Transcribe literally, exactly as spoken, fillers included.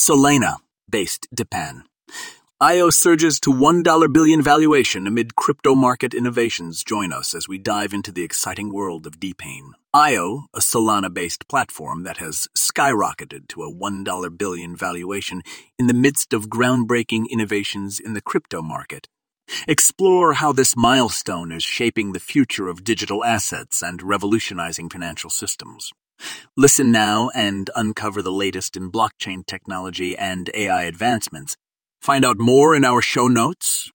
Solana-based DePan. I O surges to one dollar billion valuation amid crypto market innovations. Join us as we dive into the exciting world of DePan. I O, a Solana-based platform that has skyrocketed to a one dollar billion valuation in the midst of groundbreaking innovations in the crypto market. Explore how this milestone is shaping the future of digital assets and revolutionizing financial systems. Listen now and uncover the latest in blockchain technology and A I advancements. Find out more in our show notes